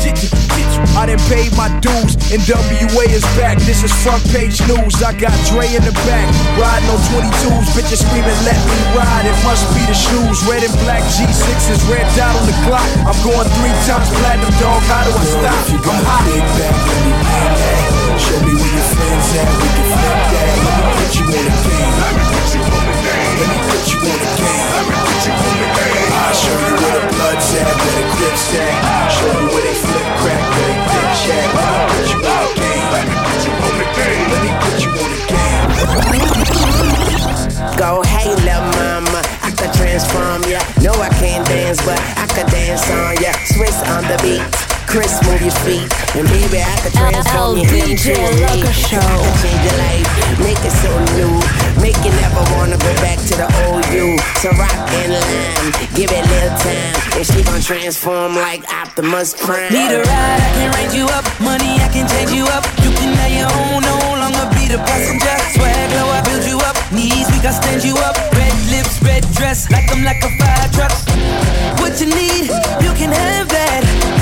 I done paid my dues, and W A is back. This is front page news. I got Dre in the back, riding on twenty-twos. Bitches screaming, let me ride. It must be the shoes. Red and black G sixes, red dot on the clock. I'm going three times platinum, dog. How do I stop? I'm hot. Big back, let me bang that. Show me where your friends at, we can flip that. Let me put you on the game. Let me put you on the game. Let me put you on the game. Let me put you on the game. I'll show you where the blood's at, where the grip's at. Show you where they flip crack, where they bitch at. Let me put you on the game. Let me put you on the game. Let me put you on the game. Go, hey, lil' mama, I could transform ya. No, I can't dance, but I could dance on ya. Swiss on the beat. Chris, move your feet, and baby, I could transform your hip to a leaf. I could change your life, make it so new, make you never wanna go back to the old you. So rock and line, give it a little time, and she gon' transform like Optimus Prime. Need a ride, I can raise you up, money, I can change you up. You can have your own, no longer be the passenger. Swag low, I build you up, knees, we can stand you up. Red lips, red dress, like I'm like a fire truck. What you need, you can have that.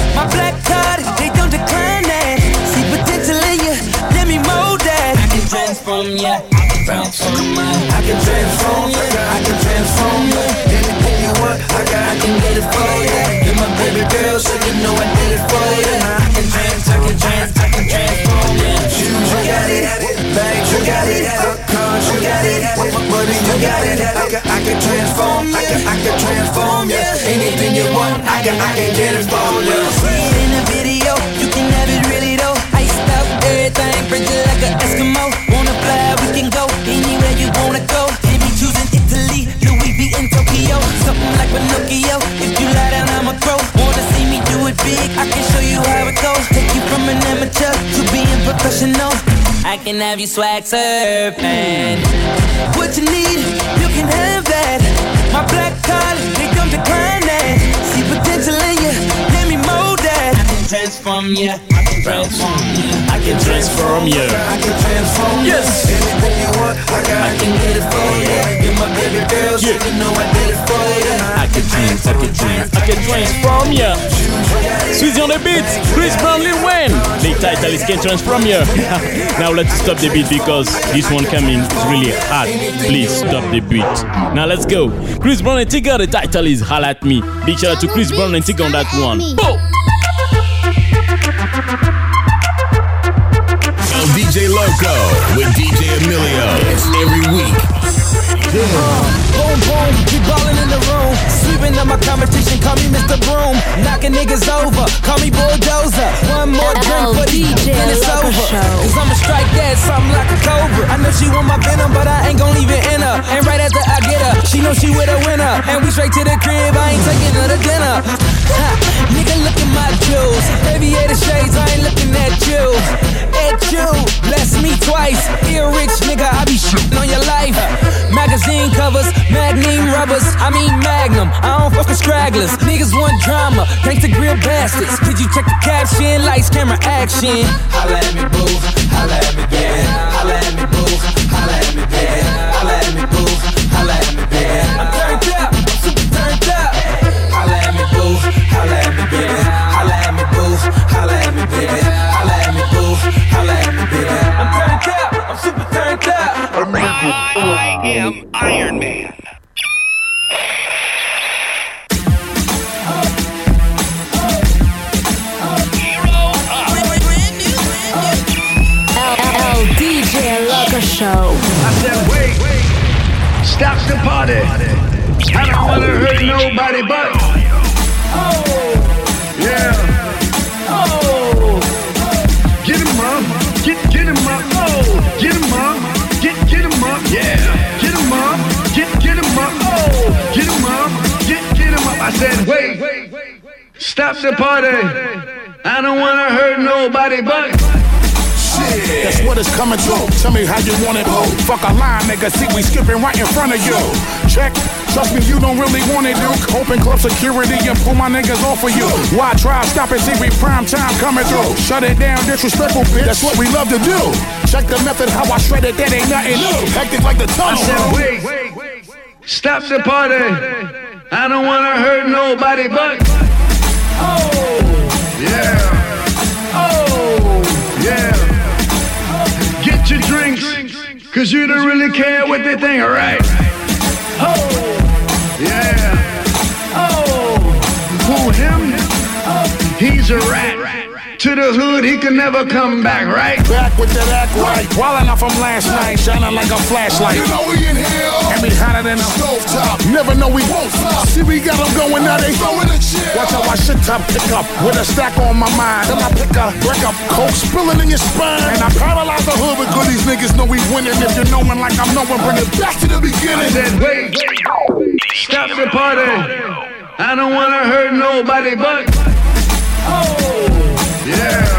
transform ya. Transform ya. I can transform ya. I can transform ya. Anything you want, I got, I can get it for ya. You're my baby girl, so you know I did it for ya. I can trans, I can trans, I can transform ya. Shoes, you got it. Bags, you got it. Cars, you got it. Money, you got it. I can, I can transform ya. I can, I can transform ya. Anything you want, I can, I can get it for ya. See it in the video, you can have it really though. Iced up everything, frigid like an Eskimo. Wanna fly, we can go anywhere you wanna go. Can be choosing Italy, Louis V in Tokyo. Something like Pinocchio, if you lie down I'ma grow. Wanna see me do it big, I can show you how it goes. Take you from an amateur to being professional. I can have you swag surfing. What you need, you can have that. My black card, they don't decline that. See potential in you, let me mold that. I can transform ya, I can transform ya. I can transform ya. I can transform ya. Yes. Anything you want, I got, I can get it for ya. You're my baby girl, so you know I did it for ya. I can trans, I can trans, I can transform ya. Sweezy on the beat, Chris Brown, Lil Wayne. The title is Can Transform Ya. Now let's stop the beat because this one coming is really hot. Please stop the beat. Now let's go. Chris Brown and Tigger, the title is Holla At Me. Big shout out to Chris Brown and Tigger on that one. Boom! El D J Loco with D J Emilio. It's every week. Uh, boom, boom, we ballin' in the room. Sweeping up my competition, call me Mister Broom. Knocking niggas over, call me Bulldozer. One more drink for D J, then it's over. Cause I'ma strike that, something like a cobra. I know she want my venom, but I ain't gon' leave it in her. And right after I get her, she know she with a winner. And we straight to the crib, I ain't taking her to dinner. Ha, nigga, look at my jewels. Aviator shades, I ain't looking at you. At you, bless me twice. Ear rich, nigga, I be shitting on your life. Magazine covers, magnum rubbers, I mean magnum. I don't fuck with stragglers. Niggas want drama, thanks to grill bastards. Could you check the caption? Lights, camera, action. Holla at me, boo. Holla at me, baby. Holla at me, boo. Holla at me, baby. Holla at me, boo. Holla at me, baby. I'm turned up, I'm super turned up. Holla at me, boo. Holla at me, baby. Holla at me, boo. Holla at me, baby. Holla at me, boo. Holla at me, baby. I'm turned up, I'm super turned up. I am Iron Man. El D J Loco Show. I said, wait, stop the party. I don't wanna hurt nobody but. Oh, yeah. Oh, get him up, get get him up. Oh, get him up, get get him up. Yeah, get him up, get get him up. Oh, get him up, get get him up. I said, wait, stop the party. I don't wanna hurt nobody but. Shit, that's what it's coming to. Tell me how you want it, ho. Fuck a line, nigga. See, we skipping right in front of you. Check. Trust me, you don't really want it, Duke. Open club security and pull my niggas off of you. Why try stop it? See, we prime time coming through. Shut it down, disrespectful bitch. That's what we love to do. Check the method, how I shred it. That ain't nothing new. Hectic like the tunnel. I said, wait, stop the party. I don't wanna hurt nobody but. Oh, yeah. Oh, yeah. Get your drinks, cause you don't really care what they think, alright? Oh, yeah. Oh, who him? He's a rat. To the hood, he can never come back, right? Back with that act right. Wildin' out from last night, shining like a flashlight. You know we in here. And we hotter than a stove top. Never know we won't stop. See, we got them going now, they throwing a chill. Watch how I shit top pick up with a stack on my mind. Then I pick up, break up, coke spilling in your spine. And I paralyze the hood with good. These niggas know we winning. If you're knowing like I'm knowing, bring it back to the beginning. I said, wait, stop the party. I don't wanna hurt nobody but. Oh, yeah.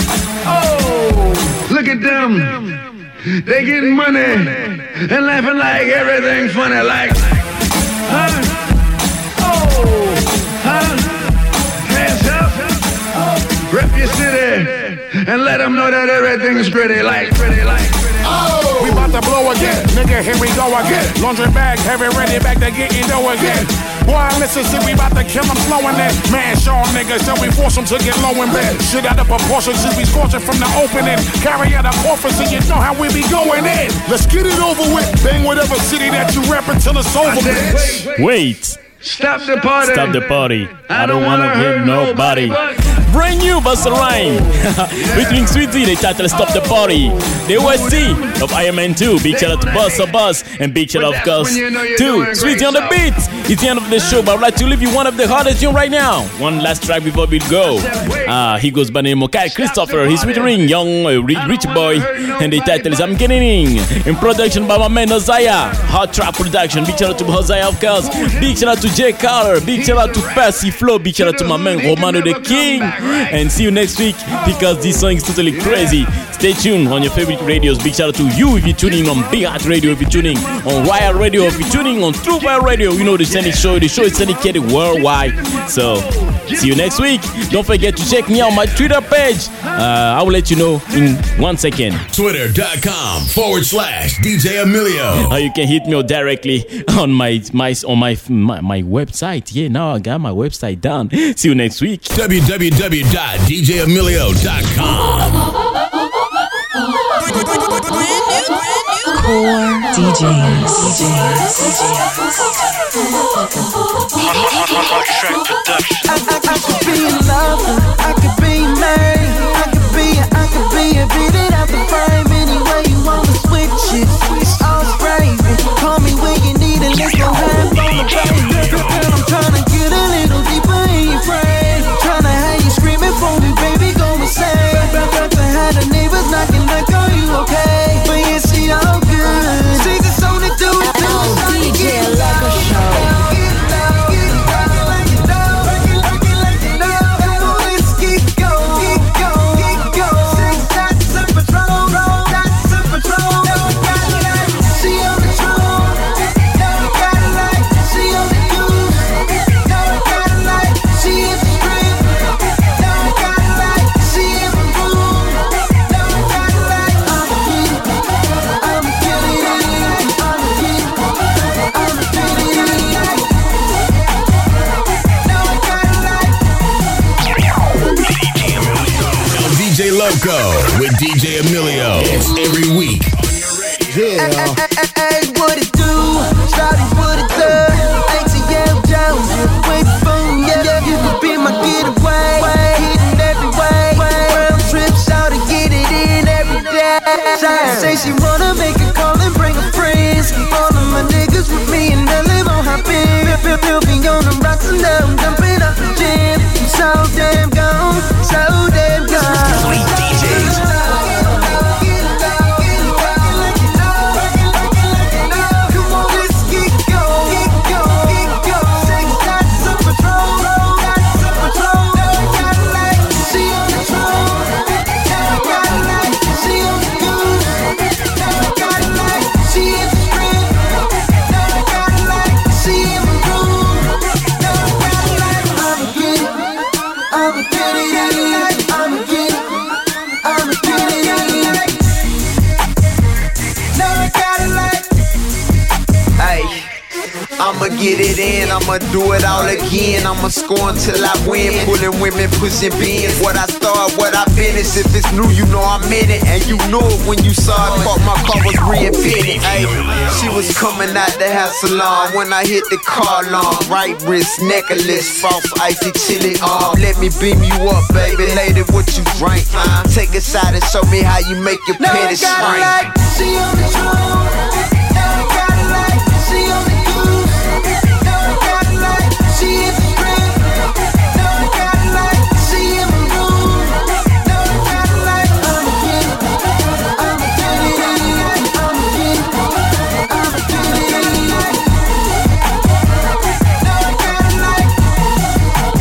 Oh, look at them. They getting money and laughing like everything's funny. Like, huh? Oh, huh? Hands up. Rep your city and let them know that everything's pretty. Like, pretty, like, pretty. Oh, we about to blow again. Nigga, here we go again. Laundry bag, heavy ready back to getting dough again. Boy, listen, see, we about to kill them flowing in. Man, Sean niggas, then we force them to get low in bed. Shit out of proportion, see, we scorching from the opening. Carry out a office, and you know how we be going in. Let's get it over with. Bang whatever city that you rap until it's over, bitch. Wait. Stop the party. Stop the party. I don't wanna hit nobody. Brand new Busta Rhymes between Sweezy, the title Stop the Party. The O S T of Iron Man two. Big shout out to Busta Buzz and big shout out, of course, to Sweezy on the beat. It's the end of the show, but I'd like to leave you one of the hardest tune right now. One last track before we go. Uh, he goes by the name of Kyle Christopher. He's featuring Young uh, Rich Boy, and the title is I'm Getting In. In production by my man Hosea. Hot Track Production. Big shout out to Hosea, of course. Big shout out to Jay Carter. Big shout out to Passy Flow. Big shout out to my man Romano the King. And see you next week because this song is totally crazy. Stay tuned on your favorite radios. Big shout out to you if you're tuning on Big Heart Radio, if you're tuning on Riot Radio, if you're tuning on True Fire Radio. You know the Sandy Show. The show is syndicated worldwide. So see you next week. Don't forget to check me out on my Twitter page. Uh, I will let you know in one second. Twitter.com forward slash DJ Emilio. Or you can hit me directly on my my on my my, my website. Yeah, now I got my website done. See you next week. w w w dot d j emilio dot com. Core D Js. D Js. I, I, I could be in love, I could be married, I could be, I could be a beat it out the frame. Anyway you wanna switch it, it's all gravy. Call me when you need it, let's go have fun, baby. Girl, I'm trying to get a little deeper in your frame. Trying to have you screaming for me, baby, go insane. About to have the neighbors knocking like, are you okay? But you see, all good. Six is on it, do it, do it. D J Loco Show. Loco with D J Emilio. It's every week. Yeah. Hey, what it do? Shawty, what it do? A T L Jones, wait for yeah, yeah. You could be my getaway, hitting every way. Round trip, shawty, get it in every day. Shawty say she wanna make a call and bring her friends. All of my niggas with me and they live on hot bin. Milky on them rocks and now I'm jumping up the gym. I'm so damn gone, so damn gone. Sweet D Js. I'ma get it in, I'ma do it all again. I'ma score until I win, pulling women, pushing bins. What I start, what I finish. If it's new, you know I'm in it, and you know it when you saw it. Thought my car was reinvented. Ay, she was coming out the hair salon when I hit the car alarm. Right wrist necklace, false icy chili arm. Let me beam you up, baby. Lady, what you drink? Uh, take a side and show me how you make your penny shrink. Like, she on the throne.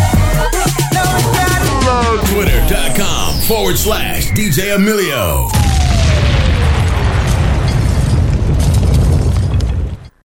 Twitter.com forward slash DJ Emilio.